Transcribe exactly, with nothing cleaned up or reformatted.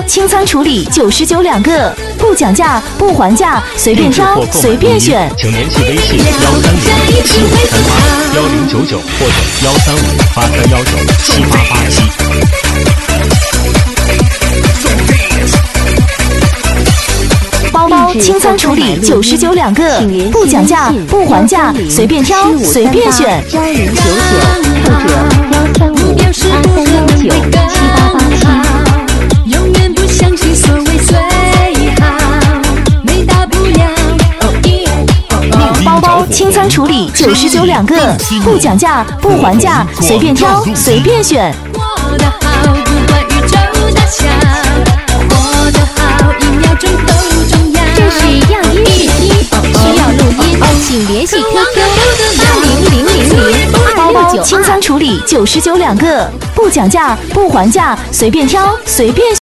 清仓处理九十九两个，不讲价不还价，随便挑随便选。 请联系微信幺三零七五三八幺零九九或者幺三五八三幺九七八八七。 包包清仓处理九十九两个，不讲价不还价，随便挑随便选。 幺零九九或者幺三五八三幺九七八八七。 永远不相信所谓最好，没大不了。 包包清仓处理九十九两个，不讲价不还价，随便挑随便选。 我的好不管宇宙大小，我的好一秒钟都重要。 这是样音试听，需要录音，请联系 Q Q 八零零零零二六九二。 清仓处理九十九两个，不讲价不还价，随便挑随便选。